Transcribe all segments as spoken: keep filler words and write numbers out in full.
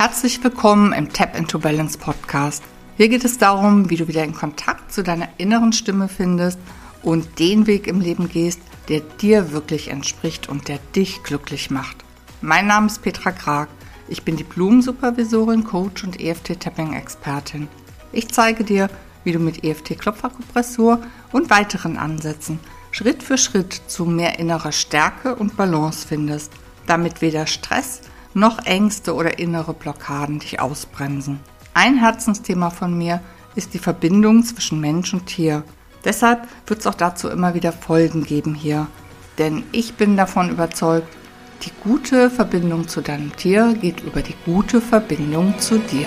Herzlich willkommen im Tap into Balance Podcast. Hier geht es darum, wie du wieder in Kontakt zu deiner inneren Stimme findest und den Weg im Leben gehst, der dir wirklich entspricht und der dich glücklich macht. Mein Name ist Petra Krag. Ich bin Diplom-Supervisorin, Coach und E F T-Tapping-Expertin. Ich zeige dir, wie du mit E F T-Klopferkupressur und weiteren Ansätzen Schritt für Schritt zu mehr innerer Stärke und Balance findest, damit weder Stress noch Ängste oder innere Blockaden dich ausbremsen. Ein Herzensthema von mir ist die Verbindung zwischen Mensch und Tier. Deshalb wird es auch dazu immer wieder Folgen geben hier. Denn ich bin davon überzeugt, die gute Verbindung zu deinem Tier geht über die gute Verbindung zu dir.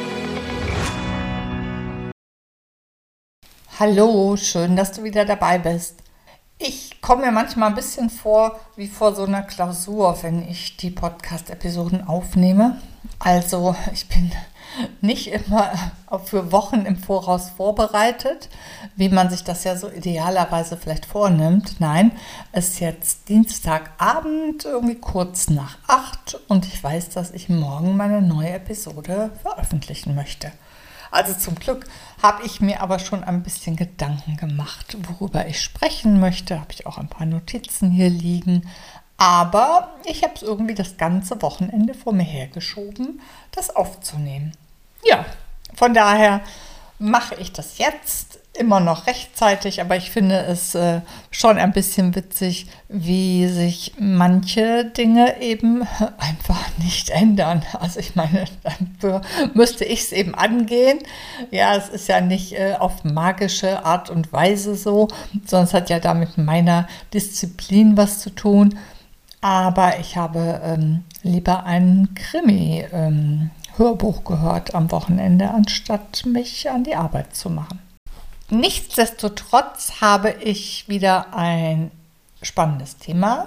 Hallo, schön, dass du wieder dabei bist. Ich komme mir manchmal ein bisschen vor wie vor so einer Klausur, wenn ich die Podcast-Episoden aufnehme. Also ich bin nicht immer für Wochen im Voraus vorbereitet, wie man sich das ja so idealerweise vielleicht vornimmt. Nein, es ist jetzt Dienstagabend, irgendwie kurz nach acht und ich weiß, dass ich morgen meine neue Episode veröffentlichen möchte. Also zum Glück habe ich mir aber schon ein bisschen Gedanken gemacht, worüber ich sprechen möchte. Habe ich auch ein paar Notizen hier liegen. Aber ich habe es irgendwie das ganze Wochenende vor mir hergeschoben, das aufzunehmen. Ja, von daher mache ich das jetzt immer noch rechtzeitig, aber ich finde es äh, schon ein bisschen witzig, wie sich manche Dinge eben einfach nicht ändern. Also ich meine, dafür müsste ich es eben angehen. Ja, es ist ja nicht äh, auf magische Art und Weise so, sondern es hat ja da mit meiner Disziplin was zu tun. Aber ich habe ähm, lieber einen Krimi ähm, Hörbuch gehört am Wochenende, anstatt mich an die Arbeit zu machen. Nichtsdestotrotz habe ich wieder ein spannendes Thema.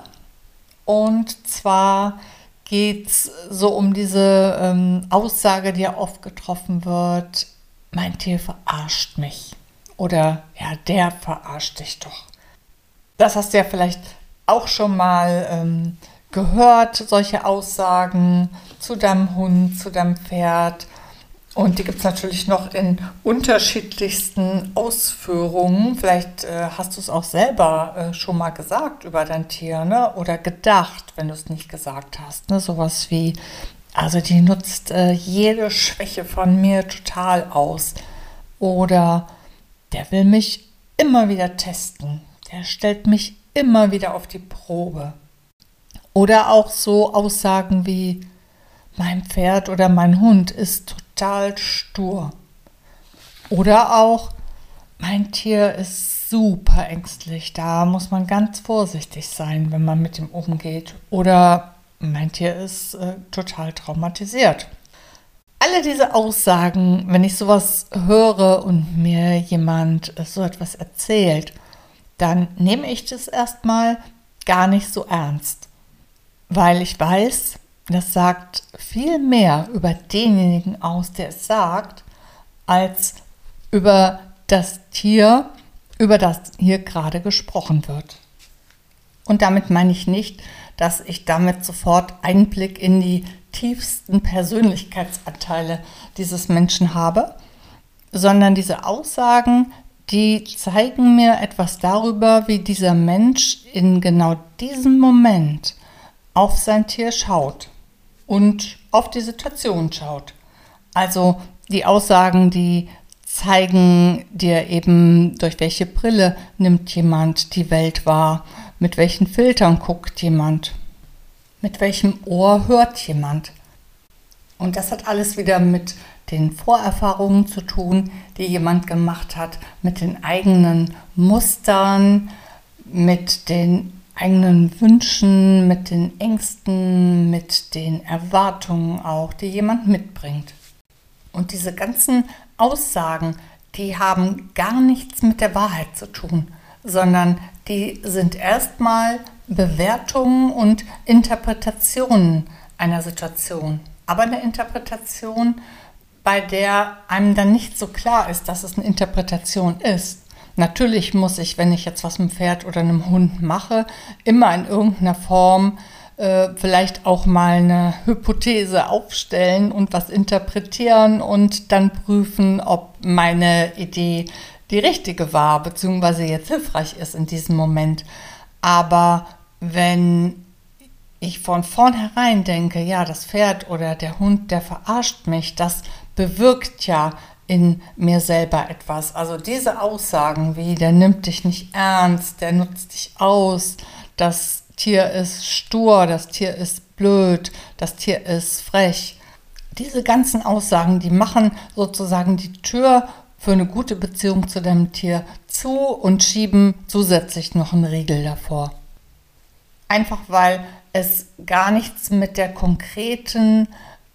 Und zwar geht es so um diese ähm, Aussage, die ja oft getroffen wird: Mein Tier verarscht mich. Oder ja, der verarscht dich doch. Das hast du ja vielleicht auch schon mal ähm, gehört, solche Aussagen zu deinem Hund, zu deinem Pferd. Und die gibt es natürlich noch in unterschiedlichsten Ausführungen. Vielleicht äh, hast du es auch selber äh, schon mal gesagt über dein Tier, ne? Oder gedacht, wenn du es nicht gesagt hast. Ne? Sowas wie, also die nutzt äh, jede Schwäche von mir total aus. Oder der will mich immer wieder testen. Der stellt mich immer wieder auf die Probe. Oder auch so Aussagen wie: Mein Pferd oder mein Hund ist total stur. Oder auch: Mein Tier ist super ängstlich. Da muss man ganz vorsichtig sein, wenn man mit ihm umgeht. Oder mein Tier ist äh, total traumatisiert. Alle diese Aussagen, wenn ich sowas höre und mir jemand so etwas erzählt, dann nehme ich das erstmal gar nicht so ernst. Weil ich weiß, das sagt viel mehr über denjenigen aus, der es sagt, als über das Tier, über das hier gerade gesprochen wird. Und damit meine ich nicht, dass ich damit sofort Einblick in die tiefsten Persönlichkeitsanteile dieses Menschen habe, sondern diese Aussagen, die zeigen mir etwas darüber, wie dieser Mensch in genau diesem Moment auf sein Tier schaut und auf die Situation schaut. Also die Aussagen, die zeigen dir eben, durch welche Brille nimmt jemand die Welt wahr, mit welchen Filtern guckt jemand, mit welchem Ohr hört jemand. Und das hat alles wieder mit den Vorerfahrungen zu tun, die jemand gemacht hat, mit den eigenen Mustern, mit den eigenen Wünschen, mit den Ängsten, mit den Erwartungen auch, die jemand mitbringt. Und diese ganzen Aussagen, die haben gar nichts mit der Wahrheit zu tun, sondern die sind erstmal Bewertungen und Interpretationen einer Situation. Aber eine Interpretation, bei der einem dann nicht so klar ist, dass es eine Interpretation ist. Natürlich muss ich, wenn ich jetzt was mit einem Pferd oder einem Hund mache, immer in irgendeiner Form äh, vielleicht auch mal eine Hypothese aufstellen und was interpretieren und dann prüfen, ob meine Idee die richtige war, beziehungsweise jetzt hilfreich ist in diesem Moment. Aber wenn ich von vornherein denke, ja, das Pferd oder der Hund, der verarscht mich, das bewirkt ja in mir selber etwas. Also diese Aussagen wie, der nimmt dich nicht ernst, der nutzt dich aus, das Tier ist stur, das Tier ist blöd, das Tier ist frech. Diese ganzen Aussagen, die machen sozusagen die Tür für eine gute Beziehung zu deinem Tier zu und schieben zusätzlich noch einen Riegel davor. Einfach weil es gar nichts mit der konkreten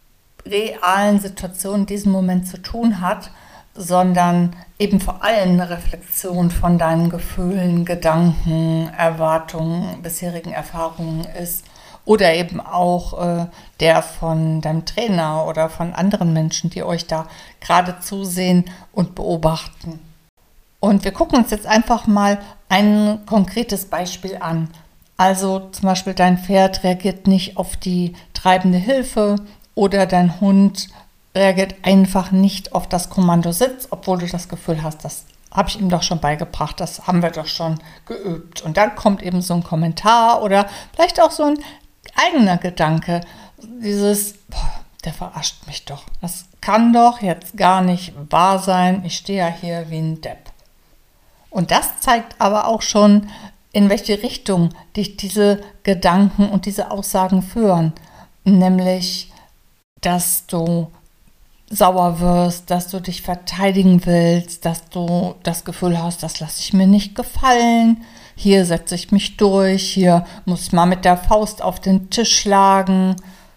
realen Situation in diesem Moment zu tun hat, sondern eben vor allem eine Reflexion von deinen Gefühlen, Gedanken, Erwartungen, bisherigen Erfahrungen ist oder eben auch äh, der von deinem Trainer oder von anderen Menschen, die euch da gerade zusehen und beobachten. Und wir gucken uns jetzt einfach mal ein konkretes Beispiel an. Also zum Beispiel dein Pferd reagiert nicht auf die treibende Hilfe, oder dein Hund reagiert einfach nicht auf das Kommando Sitz, obwohl du das Gefühl hast, das habe ich ihm doch schon beigebracht, das haben wir doch schon geübt. Und dann kommt eben so ein Kommentar oder vielleicht auch so ein eigener Gedanke, dieses, boah, der verarscht mich doch. Das kann doch jetzt gar nicht wahr sein, ich stehe ja hier wie ein Depp. Und das zeigt aber auch schon, in welche Richtung dich diese Gedanken und diese Aussagen führen, nämlich dass du sauer wirst, dass du dich verteidigen willst, dass du das Gefühl hast, das lasse ich mir nicht gefallen, hier setze ich mich durch, hier muss ich mal mit der Faust auf den Tisch schlagen.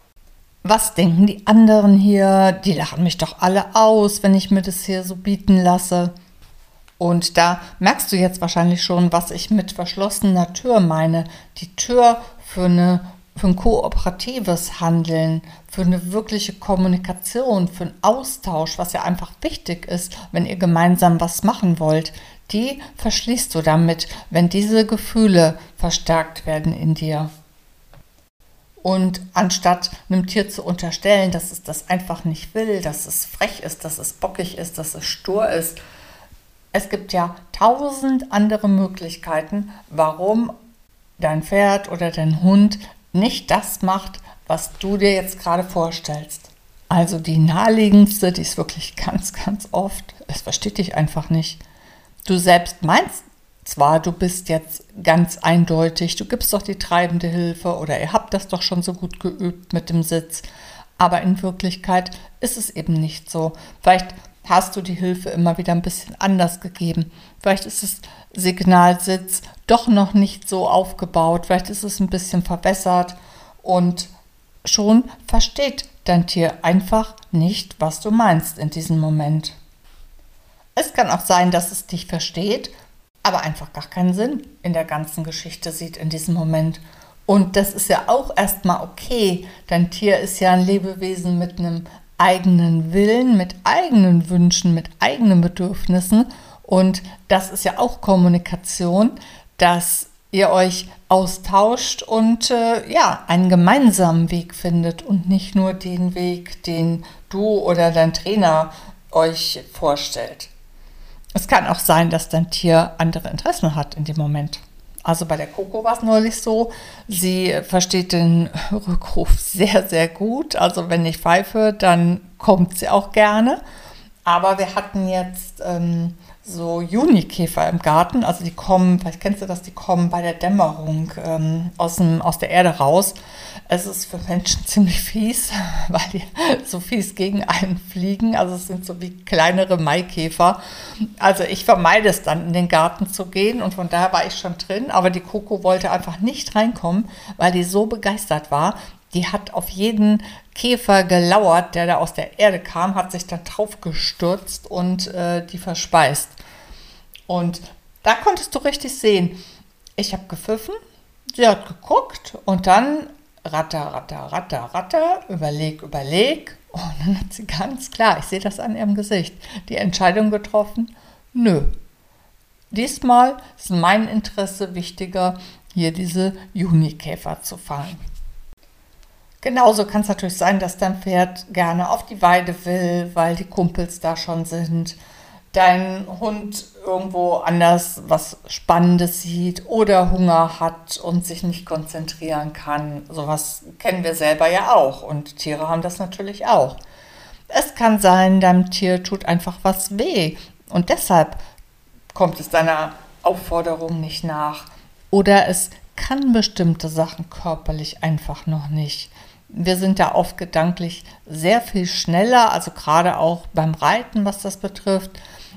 Was denken die anderen hier? Die lachen mich doch alle aus, wenn ich mir das hier so bieten lasse. Und da merkst du jetzt wahrscheinlich schon, was ich mit verschlossener Tür meine. Die Tür für eine für ein kooperatives Handeln, für eine wirkliche Kommunikation, für einen Austausch, was ja einfach wichtig ist, wenn ihr gemeinsam was machen wollt, die verschließt du damit, wenn diese Gefühle verstärkt werden in dir. Und anstatt einem Tier zu unterstellen, dass es das einfach nicht will, dass es frech ist, dass es bockig ist, dass es stur ist, es gibt ja tausend andere Möglichkeiten, warum dein Pferd oder dein Hund nicht das macht, was du dir jetzt gerade vorstellst. Also die naheliegendste, die ist wirklich ganz, ganz oft, es versteht dich einfach nicht. Du selbst meinst zwar, du bist jetzt ganz eindeutig, du gibst doch die treibende Hilfe oder ihr habt das doch schon so gut geübt mit dem Sitz, aber in Wirklichkeit ist es eben nicht so. Vielleicht hast du die Hilfe immer wieder ein bisschen anders gegeben. Vielleicht ist das Signalsitz doch noch nicht so aufgebaut. Vielleicht ist es ein bisschen verwässert und schon versteht dein Tier einfach nicht, was du meinst in diesem Moment. Es kann auch sein, dass es dich versteht, aber einfach gar keinen Sinn in der ganzen Geschichte sieht in diesem Moment. Und das ist ja auch erstmal okay. Dein Tier ist ja ein Lebewesen mit einem eigenen Willen, mit eigenen Wünschen, mit eigenen Bedürfnissen. Und das ist ja auch Kommunikation, dass ihr euch austauscht und äh, ja, einen gemeinsamen Weg findet und nicht nur den Weg, den du oder dein Trainer euch vorstellt. Es kann auch sein, dass dein Tier andere Interessen hat in dem Moment. Also bei der Coco war es neulich so, sie versteht den Rückruf sehr, sehr gut. Also wenn ich pfeife, dann kommt sie auch gerne. Aber wir hatten jetzt ähm, so Junikäfer im Garten. Also die kommen, vielleicht kennst du das, die kommen bei der Dämmerung ähm, aus, dem, aus der Erde raus. Es ist für Menschen ziemlich fies, weil die so fies gegen einen fliegen. Also es sind so wie kleinere Maikäfer. Also ich vermeide es dann, in den Garten zu gehen und von daher war ich schon drin. Aber die Coco wollte einfach nicht reinkommen, weil die so begeistert war. Die hat auf jeden Käfer gelauert, der da aus der Erde kam, hat sich dann drauf gestürzt und äh, die verspeist. Und da konntest du richtig sehen, ich habe gepfiffen, sie hat geguckt und dann ratter, ratter, ratter, ratter, überleg, überleg. Und dann hat sie ganz klar, ich sehe das an ihrem Gesicht, die Entscheidung getroffen, nö. Diesmal ist mein Interesse wichtiger, hier diese Junikäfer zu fangen. Genauso kann es natürlich sein, dass dein Pferd gerne auf die Weide will, weil die Kumpels da schon sind. Dein Hund irgendwo anders was Spannendes sieht oder Hunger hat und sich nicht konzentrieren kann. Sowas kennen wir selber ja auch und Tiere haben das natürlich auch. Es kann sein, deinem Tier tut einfach was weh und deshalb kommt es deiner Aufforderung nicht nach. Oder es kann bestimmte Sachen körperlich einfach noch nicht. Wir sind da oft gedanklich sehr viel schneller, also gerade auch beim Reiten, was das betrifft.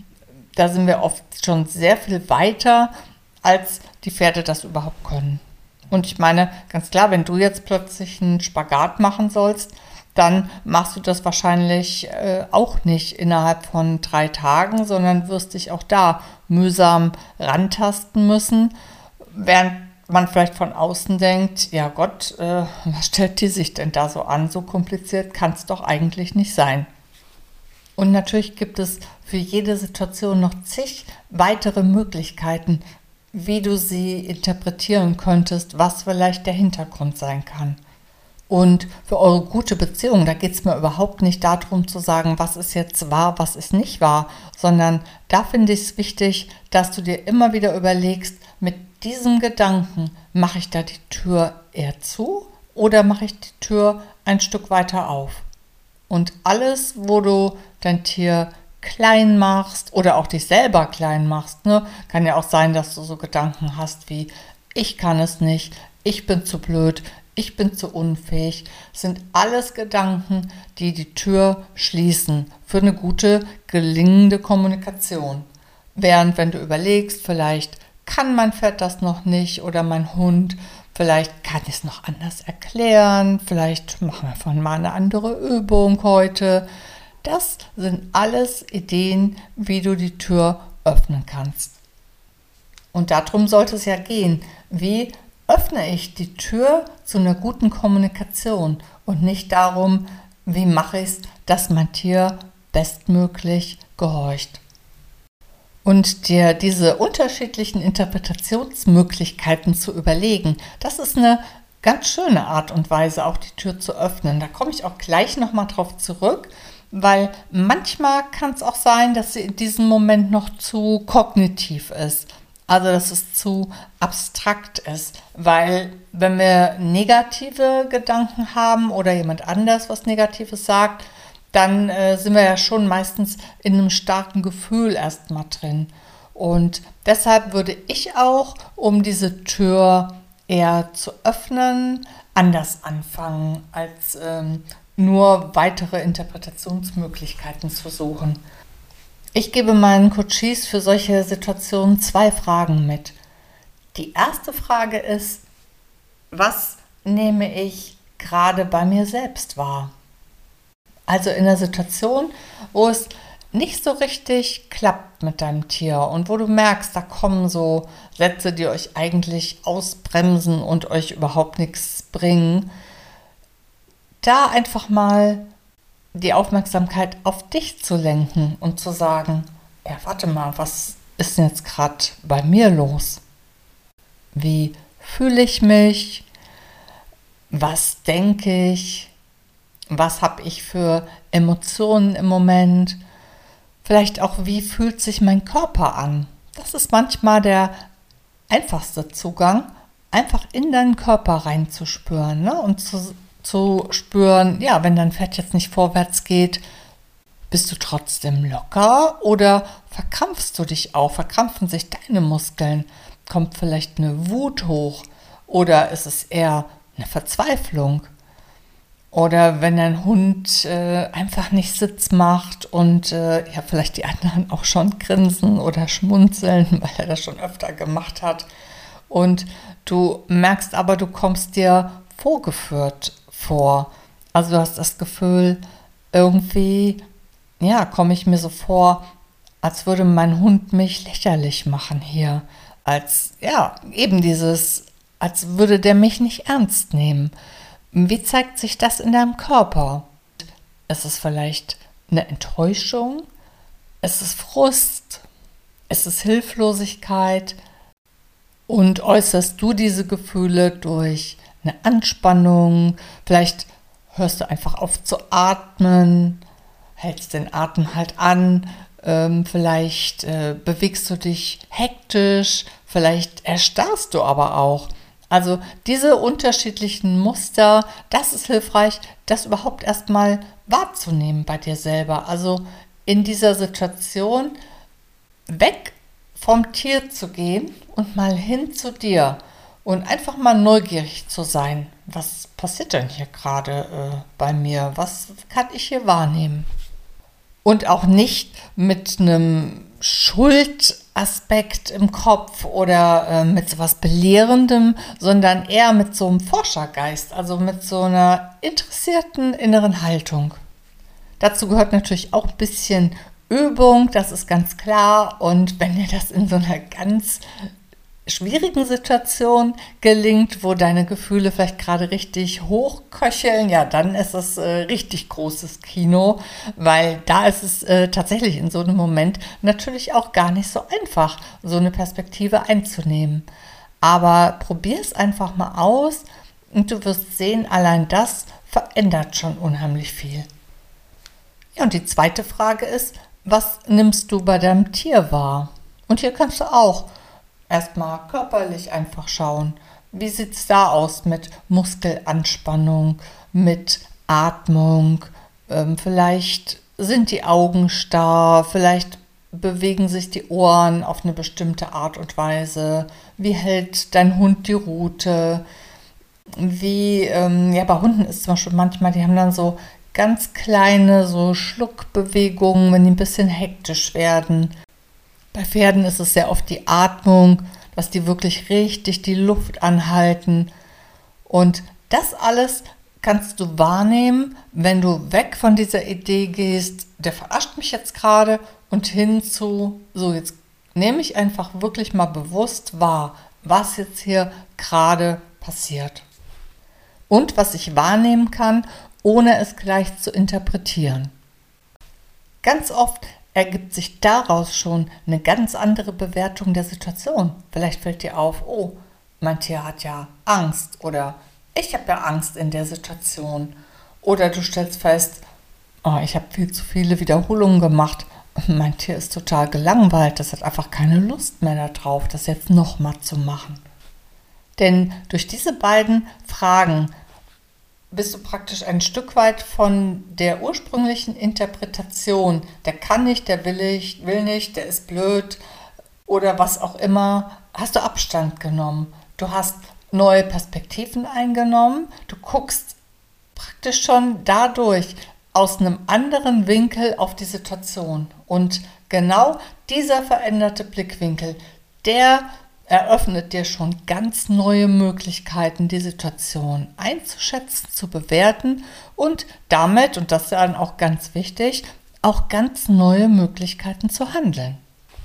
Da sind wir oft schon sehr viel weiter, als die Pferde das überhaupt können. Und ich meine, ganz klar, wenn du jetzt plötzlich einen Spagat machen sollst, dann machst du das wahrscheinlich äh, auch nicht innerhalb von drei Tagen, sondern wirst dich auch da mühsam rantasten müssen, während man vielleicht von außen denkt, ja Gott, äh, was stellt die sich denn da so an? So kompliziert kann es doch eigentlich nicht sein. Und natürlich gibt es für jede Situation noch zig weitere Möglichkeiten, wie du sie interpretieren könntest, was vielleicht der Hintergrund sein kann. Und für eure gute Beziehung, da geht es mir überhaupt nicht darum zu sagen, was ist jetzt wahr, was ist nicht wahr, sondern da finde ich es wichtig, dass du dir immer wieder überlegst, mit diesem Gedanken, mache ich da die Tür eher zu oder mache ich die Tür ein Stück weiter auf? Und alles, wo du dein Tier klein machst oder auch dich selber klein machst, ne, kann ja auch sein, dass du so Gedanken hast wie, ich kann es nicht, ich bin zu blöd, ich bin zu unfähig, sind alles Gedanken, die die Tür schließen für eine gute, gelingende Kommunikation. Während wenn du überlegst, vielleicht kann mein Pferd das noch nicht oder mein Hund, vielleicht kann ich es noch anders erklären, vielleicht machen wir von mal eine andere Übung heute. Das sind alles Ideen, wie du die Tür öffnen kannst. Und darum sollte es ja gehen. Wie öffne ich die Tür zu einer guten Kommunikation und nicht darum, wie mache ich es, dass mein Tier bestmöglich gehorcht. Und dir diese unterschiedlichen Interpretationsmöglichkeiten zu überlegen, das ist eine ganz schöne Art und Weise, auch die Tür zu öffnen. Da komme ich auch gleich nochmal drauf zurück, weil manchmal kann es auch sein, dass sie in diesem Moment noch zu kognitiv ist. Also, dass es zu abstrakt ist, weil wenn wir negative Gedanken haben oder jemand anders was Negatives sagt, dann äh, sind wir ja schon meistens in einem starken Gefühl erstmal drin. Und deshalb würde ich auch, um diese Tür eher zu öffnen, anders anfangen, als ähm, nur weitere Interpretationsmöglichkeiten zu suchen. Ich gebe meinen Coaches für solche Situationen zwei Fragen mit. Die erste Frage ist, was nehme ich gerade bei mir selbst wahr? Also in einer Situation, wo es nicht so richtig klappt mit deinem Tier und wo du merkst, da kommen so Sätze, die euch eigentlich ausbremsen und euch überhaupt nichts bringen, da einfach mal die Aufmerksamkeit auf dich zu lenken und zu sagen, ja, warte mal, was ist denn jetzt gerade bei mir los? Wie fühle ich mich? Was denke ich? Was habe ich für Emotionen im Moment? Vielleicht auch, wie fühlt sich mein Körper an? Das ist manchmal der einfachste Zugang, einfach in deinen Körper reinzuspüren, ne? Und zu, zu spüren, ja, wenn dein Pferd jetzt nicht vorwärts geht, bist du trotzdem locker oder verkrampfst du dich auch? Verkrampfen sich deine Muskeln? Kommt vielleicht eine Wut hoch oder ist es eher eine Verzweiflung? Oder wenn ein Hund äh, einfach nicht Sitz macht und äh, ja, vielleicht die anderen auch schon grinsen oder schmunzeln, weil er das schon öfter gemacht hat. Und du merkst aber, du kommst dir vorgeführt vor. Also du hast das Gefühl, irgendwie, ja, komme ich mir so vor, als würde mein Hund mich lächerlich machen hier. Als, ja, eben dieses, als würde der mich nicht ernst nehmen. Wie zeigt sich das in deinem Körper? Ist es vielleicht eine Enttäuschung? Ist es Frust? Ist es Hilflosigkeit? Und äußerst du diese Gefühle durch eine Anspannung? Vielleicht hörst du einfach auf zu atmen, hältst den Atem halt an, ähm, vielleicht äh, bewegst du dich hektisch, vielleicht erstarrst du aber auch. Also diese unterschiedlichen Muster, das ist hilfreich, das überhaupt erstmal wahrzunehmen bei dir selber. Also in dieser Situation weg vom Tier zu gehen und mal hin zu dir und einfach mal neugierig zu sein. Was passiert denn hier gerade äh, bei mir? Was kann ich hier wahrnehmen? Und auch nicht mit einem Schuldaspekt im Kopf oder äh, mit so was Belehrendem, sondern eher mit so einem Forschergeist, also mit so einer interessierten inneren Haltung. Dazu gehört natürlich auch ein bisschen Übung, das ist ganz klar. Und wenn dir das in so einer ganz schwierigen Situation gelingt, wo deine Gefühle vielleicht gerade richtig hochköcheln, ja, dann ist es äh, richtig großes Kino, weil da ist es äh, tatsächlich in so einem Moment natürlich auch gar nicht so einfach, so eine Perspektive einzunehmen. Aber probier es einfach mal aus und du wirst sehen, allein das verändert schon unheimlich viel. Ja, und die zweite Frage ist, was nimmst du bei deinem Tier wahr? Und hier kannst du auch erstmal körperlich einfach schauen, wie sieht es da aus mit Muskelanspannung, mit Atmung, ähm, vielleicht sind die Augen starr, vielleicht bewegen sich die Ohren auf eine bestimmte Art und Weise, wie hält dein Hund die Rute, wie, ähm, ja, bei Hunden ist zum Beispiel manchmal, die haben dann so ganz kleine so Schluckbewegungen, wenn die ein bisschen hektisch werden. Bei Pferden ist es sehr oft die Atmung, dass die wirklich richtig die Luft anhalten. Und das alles kannst du wahrnehmen, wenn du weg von dieser Idee gehst, der verarscht mich jetzt gerade, und hin zu, so jetzt nehme ich einfach wirklich mal bewusst wahr, was jetzt hier gerade passiert. Und was ich wahrnehmen kann, ohne es gleich zu interpretieren. Ganz oft ergibt sich daraus schon eine ganz andere Bewertung der Situation. Vielleicht fällt dir auf, oh, mein Tier hat ja Angst oder ich habe ja Angst in der Situation. Oder du stellst fest, oh, ich habe viel zu viele Wiederholungen gemacht. Mein Tier ist total gelangweilt, das hat einfach keine Lust mehr darauf, das jetzt nochmal zu machen. Denn durch diese beiden Fragen bist du praktisch ein Stück weit von der ursprünglichen Interpretation, der kann nicht, der will nicht, will nicht, der ist blöd oder was auch immer, hast du Abstand genommen. Du hast neue Perspektiven eingenommen, du guckst praktisch schon dadurch aus einem anderen Winkel auf die Situation. Und genau dieser veränderte Blickwinkel, der eröffnet dir schon ganz neue Möglichkeiten, die Situation einzuschätzen, zu bewerten und damit, und das ist dann auch ganz wichtig, auch ganz neue Möglichkeiten zu handeln.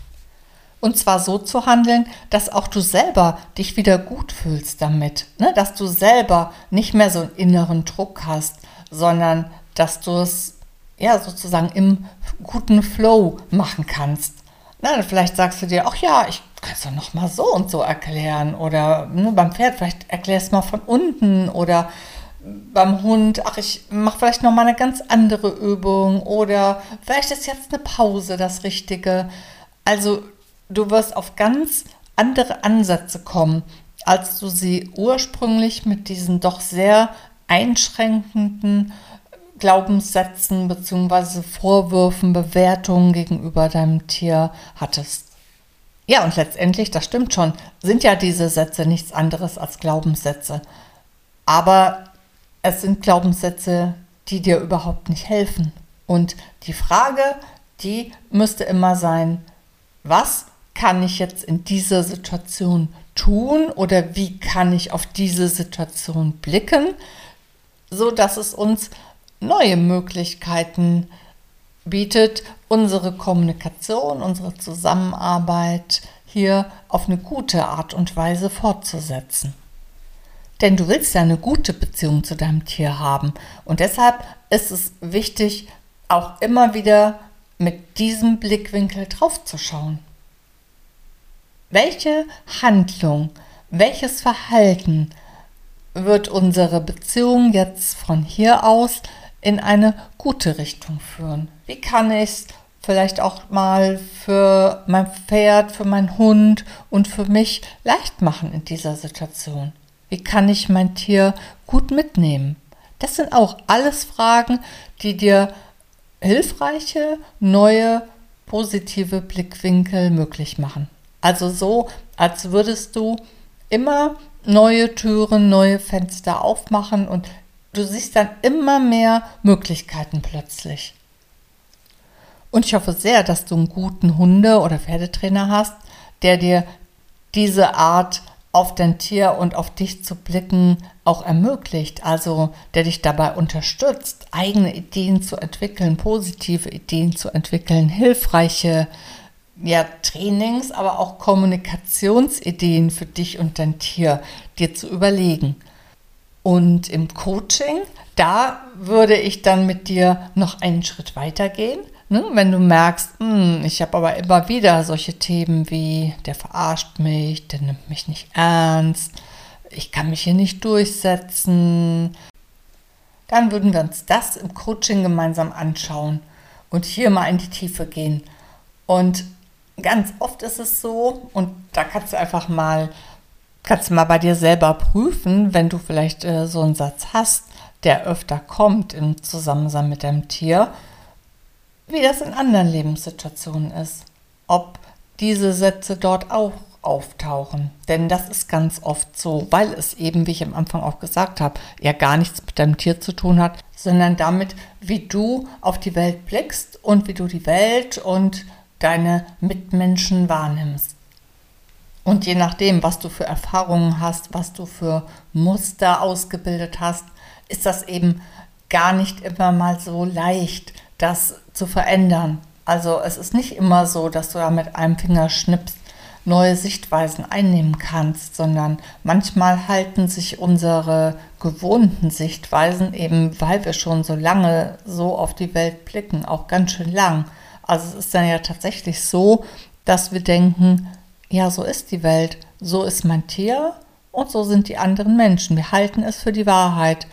Und zwar so zu handeln, dass auch du selber dich wieder gut fühlst damit, ne? Dass du selber nicht mehr so einen inneren Druck hast, sondern dass du es ja sozusagen im guten Flow machen kannst. Na, vielleicht sagst du dir, ach ja, ich kann es doch noch mal so und so erklären. Oder ne, beim Pferd, vielleicht erklärst du mal von unten. Oder beim Hund, ach, ich mache vielleicht noch mal eine ganz andere Übung. Oder vielleicht ist jetzt eine Pause das Richtige. Also du wirst auf ganz andere Ansätze kommen, als du sie ursprünglich mit diesen doch sehr einschränkenden Glaubenssätzen bzw. Vorwürfen, Bewertungen gegenüber deinem Tier hattest. Ja, und letztendlich, das stimmt schon, sind ja diese Sätze nichts anderes als Glaubenssätze. Aber es sind Glaubenssätze, die dir überhaupt nicht helfen. Und die Frage, die müsste immer sein, was kann ich jetzt in dieser Situation tun oder wie kann ich auf diese Situation blicken, so dass es uns neue Möglichkeiten bietet, unsere Kommunikation, unsere Zusammenarbeit hier auf eine gute Art und Weise fortzusetzen. Denn du willst ja eine gute Beziehung zu deinem Tier haben und deshalb ist es wichtig, auch immer wieder mit diesem Blickwinkel drauf zu schauen. Welche Handlung, welches Verhalten wird unsere Beziehung jetzt von hier aus in eine gute Richtung führen? Wie kann ich es vielleicht auch mal für mein Pferd, für meinen Hund und für mich leicht machen in dieser Situation? Wie kann ich mein Tier gut mitnehmen? Das sind auch alles Fragen, die dir hilfreiche, neue, positive Blickwinkel möglich machen. Also so, als würdest du immer neue Türen, neue Fenster aufmachen und du siehst dann immer mehr Möglichkeiten plötzlich. Und ich hoffe sehr, dass du einen guten Hunde- oder Pferdetrainer hast, der dir diese Art auf dein Tier und auf dich zu blicken auch ermöglicht, also der dich dabei unterstützt, eigene Ideen zu entwickeln, positive Ideen zu entwickeln, hilfreiche ja, Trainings, aber auch Kommunikationsideen für dich und dein Tier dir zu überlegen. Und im Coaching, da würde ich dann mit dir noch einen Schritt weiter gehen. Ne? Wenn du merkst, hm, ich habe aber immer wieder solche Themen wie, der verarscht mich, der nimmt mich nicht ernst, ich kann mich hier nicht durchsetzen, dann würden wir uns das im Coaching gemeinsam anschauen und hier mal in die Tiefe gehen. Und ganz oft ist es so, und da kannst du einfach mal, kannst du mal bei dir selber prüfen, wenn du vielleicht äh, so einen Satz hast, der öfter kommt im Zusammensein mit deinem Tier, wie das in anderen Lebenssituationen ist. Ob diese Sätze dort auch auftauchen. Denn das ist ganz oft so, weil es eben, wie ich am Anfang auch gesagt habe, ja gar nichts mit deinem Tier zu tun hat, sondern damit, wie du auf die Welt blickst und wie du die Welt und deine Mitmenschen wahrnimmst. Und je nachdem, was du für Erfahrungen hast, was du für Muster ausgebildet hast, ist das eben gar nicht immer mal so leicht, das zu verändern. Also es ist nicht immer so, dass du da mit einem Fingerschnips neue Sichtweisen einnehmen kannst, sondern manchmal halten sich unsere gewohnten Sichtweisen, eben weil wir schon so lange so auf die Welt blicken, auch ganz schön lang. Also es ist dann ja tatsächlich so, dass wir denken, ja, so ist die Welt, so ist mein Tier und so sind die anderen Menschen. Wir halten es für die Wahrheit.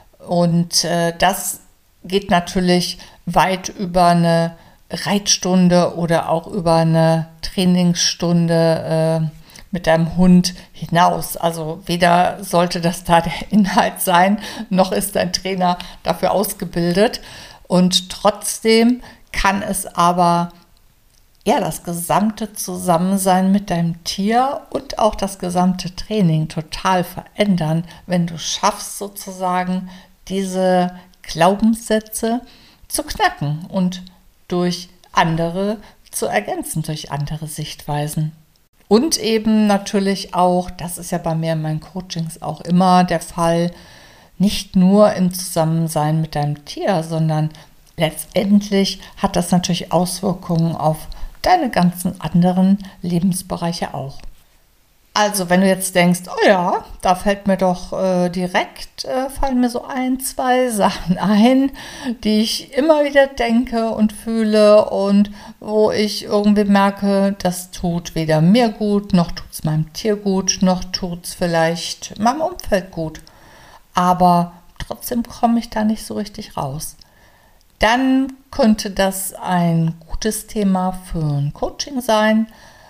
Und äh, das geht natürlich weit über eine Reitstunde oder auch über eine Trainingsstunde äh, mit deinem Hund hinaus. Also weder sollte das da der Inhalt sein, noch ist dein Trainer dafür ausgebildet. Und trotzdem kann es aber ja das gesamte Zusammensein mit deinem Tier und auch das gesamte Training total verändern, wenn du schaffst, sozusagen diese Glaubenssätze zu knacken und durch andere zu ergänzen, durch andere Sichtweisen. Und eben natürlich auch, das ist ja bei mir in meinen Coachings auch immer der Fall, nicht nur im Zusammensein mit deinem Tier, sondern letztendlich hat das natürlich Auswirkungen auf deine ganzen anderen Lebensbereiche auch. Also wenn du jetzt denkst, oh ja, da fällt mir doch äh, direkt, äh, fallen mir so ein, zwei Sachen ein, die ich immer wieder denke und fühle und wo ich irgendwie merke, das tut weder mir gut, noch tut es meinem Tier gut, noch tut es vielleicht meinem Umfeld gut. Aber trotzdem komme ich da nicht so richtig raus. Dann könnte das ein gutes Thema für ein Coaching sein.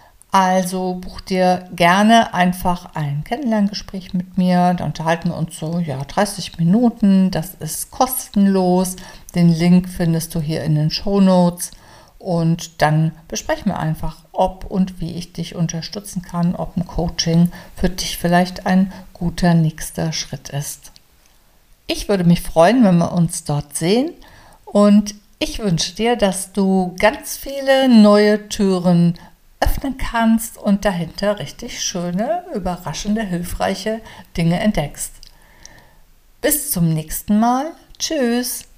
Also buch dir gerne einfach ein Kennenlerngespräch mit mir. Da unterhalten wir uns so ja, dreißig Minuten. Das ist kostenlos. Den Link findest du hier in den Shownotes. Und dann besprechen wir einfach, ob und wie ich dich unterstützen kann, ob ein Coaching für dich vielleicht ein guter nächster Schritt ist. Ich würde mich freuen, wenn wir uns dort sehen. Und ich wünsche dir, dass du ganz viele neue Türen öffnen kannst und dahinter richtig schöne, überraschende, hilfreiche Dinge entdeckst. Bis zum nächsten Mal. Tschüss.